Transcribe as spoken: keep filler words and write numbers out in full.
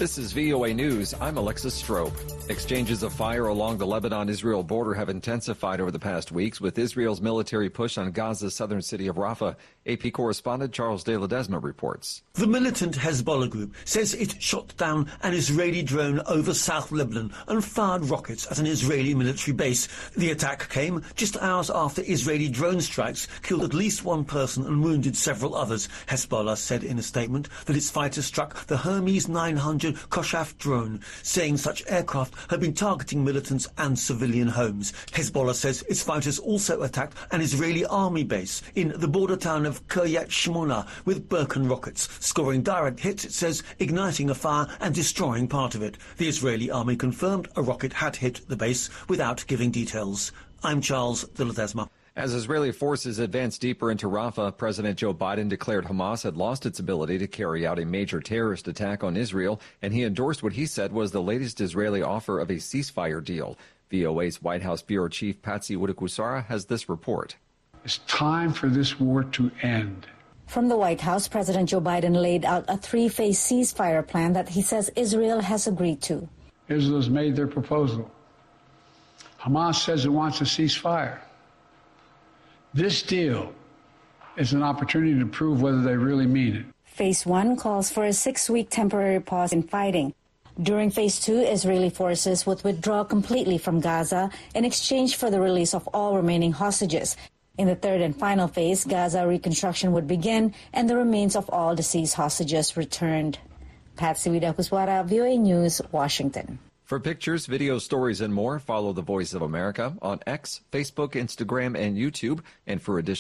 This is V O A News. I'm Alexis Strope. Exchanges of fire along the Lebanon-Israel border have intensified over the past weeks with Israel's military push on Gaza's southern city of Rafah. A P correspondent Charles De Ledesma reports. The militant Hezbollah group says it shot down an Israeli drone over South Lebanon and fired rockets at an Israeli military base. The attack came just hours after Israeli drone strikes killed at least one person and wounded several others. Hezbollah said in a statement that its fighters struck the Hermes nine hundred Koshaf drone, saying such aircraft had been targeting militants and civilian homes. Hezbollah says its fighters also attacked an Israeli army base in the border town of Kiryat Shmona with Birken rockets, scoring direct hits, it says, igniting a fire and destroying part of it. The Israeli army confirmed a rocket had hit the base without giving details. I'm Charles De Ledesma. As Israeli forces advance deeper into Rafah, President Joe Biden declared Hamas had lost its ability to carry out a major terrorist attack on Israel, and he endorsed what he said was the latest Israeli offer of a ceasefire deal. V O A's White House Bureau Chief Patsy Widakuswara has this report. It's time for this war to end. From the White House, President Joe Biden laid out a three-phase ceasefire plan that he says Israel has agreed to. Israel has made their proposal. Hamas says it wants a ceasefire. This deal is an opportunity to prove whether they really mean it. Phase one calls for a six-week temporary pause in fighting. During phase two, Israeli forces would withdraw completely from Gaza in exchange for the release of all remaining hostages. In the third and final phase, Gaza reconstruction would begin and the remains of all deceased hostages returned. Patsy Widakuswara, V O A News, Washington. For pictures, videos, stories, and more, follow The Voice of America on X, Facebook, Instagram, and YouTube. And for additional